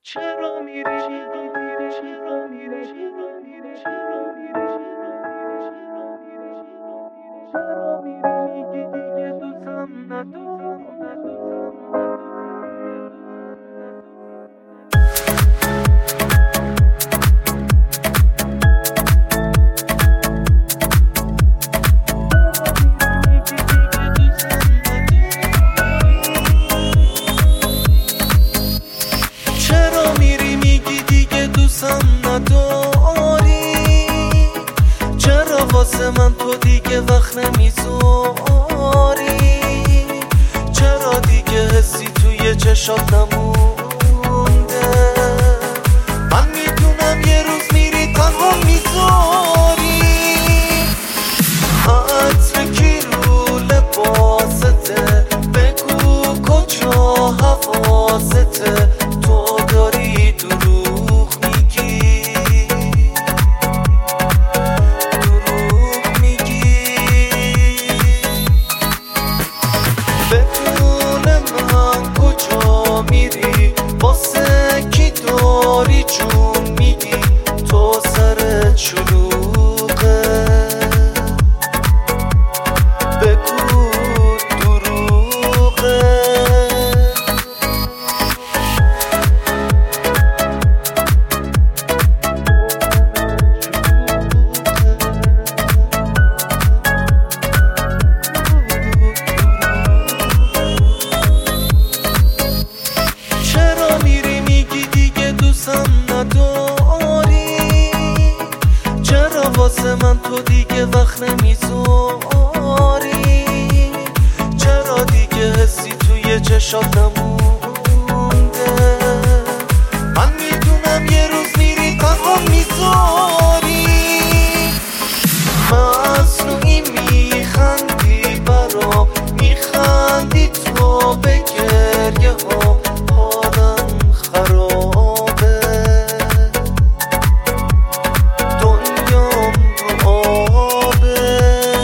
چرا میری چرا میری چرا میری دیگه دوستم چرا میری میگی دیگه دوستم نداری؟ چرا واسه من تو دیگه وقت نمیذاری؟ چرا دیگه حسی توی چشات نمونده؟ من میدونم یه روز میری تنها میذاری. عطر کی رو لباسته؟ بگو کجا حواسته؟ تو داری دروغ میگی، دروغ میگی. بدون من کجا میری؟ واسه کی داری جون میدی؟ تو سرت شلوغه، بگو دروغه. چرا میری میگی دیگه دوستم نداری؟ چرا واسه من تو دیگه وقت نمیذاری؟ چرا دیگه حسی توی چشات نمونده؟ من میدونم یه روز میری تنها میذاری. مصنوعی میخندی برام، میخندی تو به گریه ها. حالم خرابه، دنیام تو آبه.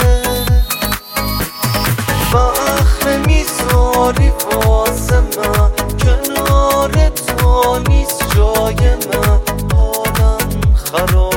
وقت نمیذاری واسه من، کنار تو نیست جای من. حالم خرابه.